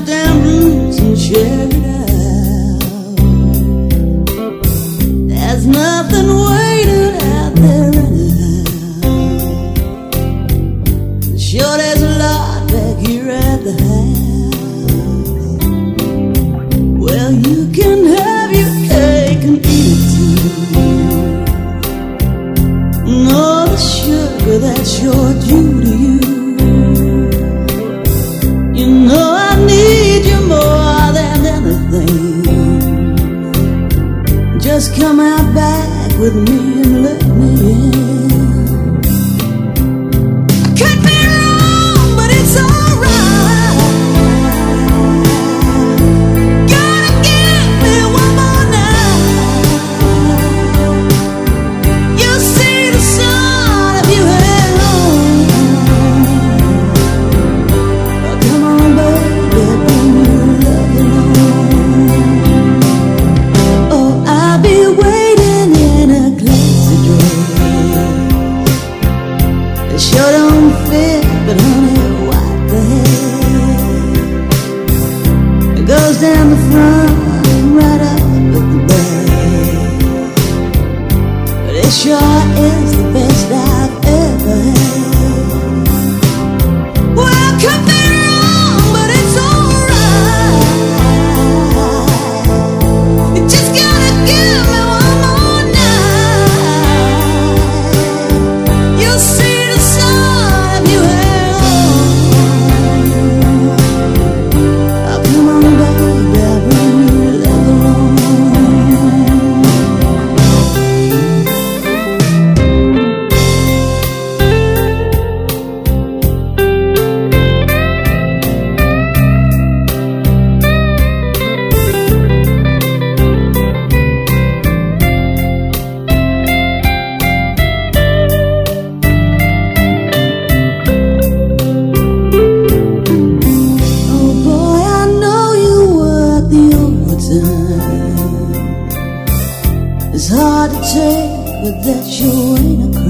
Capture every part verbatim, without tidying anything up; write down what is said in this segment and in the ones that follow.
down blues and share it out. There's nothing waiting out there anyhow. Sure, there's a lot back here at the house. Well, you can have your cake and eat it too. All the sugar that's your due to you. You know I need you more than anything. Just come out back with me and let me in. Cut me wrong, but it's alright. Gotta give me one more night. You'll see the sun if you hang on. Come on, baby, bring your love along. Oh, I'll be waiting in a classy dress. It sure don't fit, but honey, wipe the hair. It goes down the front, right up at the back. But it sure is the best I've ever had. Well, cut me wrong, but it's alright. You just gotta give me one more night. You'll see the sun if you hang on. Oh, come on, baby, I'll bring your love along. Oh boy, I know you work the overtime. It's hard to take, but that sure ain't a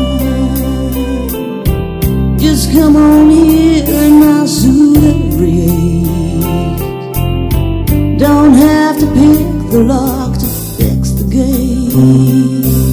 crime. Just come on here and I'll soothe every ache. Don't have to pick the lock to fix the gate.